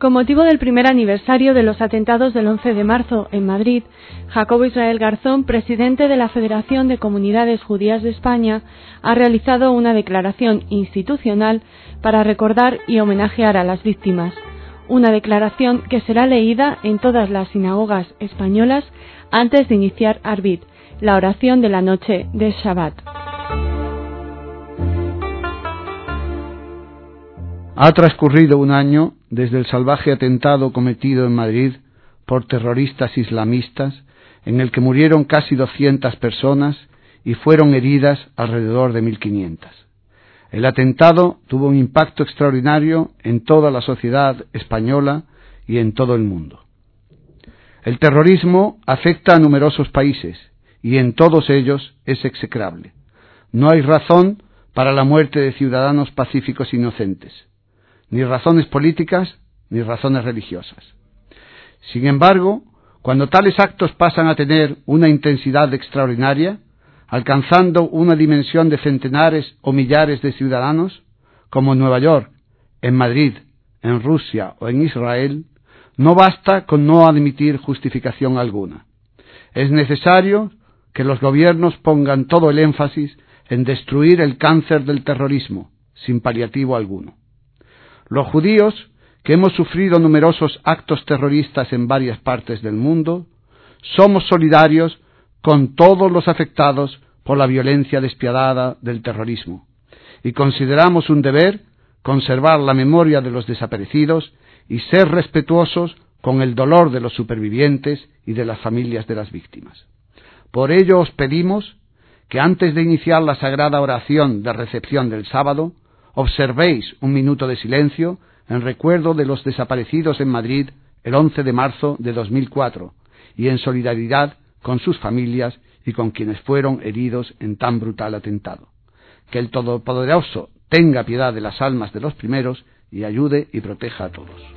Con motivo del primer aniversario de los atentados del 11 de marzo en Madrid, Jacobo Israel Garzón, presidente de la Federación de Comunidades Judías de España, ha realizado una declaración institucional para recordar y homenajear a las víctimas. Una declaración que será leída en todas las sinagogas españolas antes de iniciar Arbit, la oración de la noche de Shabbat. Ha transcurrido un año desde el salvaje atentado cometido en Madrid por terroristas islamistas, en el que murieron casi 200 personas y fueron heridas alrededor de 1.500. El atentado tuvo un impacto extraordinario en toda la sociedad española y en todo el mundo. El terrorismo afecta a numerosos países y en todos ellos es execrable. No hay razón para la muerte de ciudadanos pacíficos inocentes, ni razones políticas, ni razones religiosas. Sin embargo, cuando tales actos pasan a tener una intensidad extraordinaria, alcanzando una dimensión de centenares o millares de ciudadanos, como en Nueva York, en Madrid, en Rusia o en Israel, no basta con no admitir justificación alguna. Es necesario que los gobiernos pongan todo el énfasis en destruir el cáncer del terrorismo, sin paliativo alguno. Los judíos, que hemos sufrido numerosos actos terroristas en varias partes del mundo, somos solidarios con todos los afectados por la violencia despiadada del terrorismo y consideramos un deber conservar la memoria de los desaparecidos y ser respetuosos con el dolor de los supervivientes y de las familias de las víctimas. Por ello os pedimos que antes de iniciar la sagrada oración de recepción del sábado, observéis un minuto de silencio en recuerdo de los desaparecidos en Madrid el 11 de marzo de 2004 y en solidaridad con sus familias y con quienes fueron heridos en tan brutal atentado. Que el Todopoderoso tenga piedad de las almas de los primeros y ayude y proteja a todos.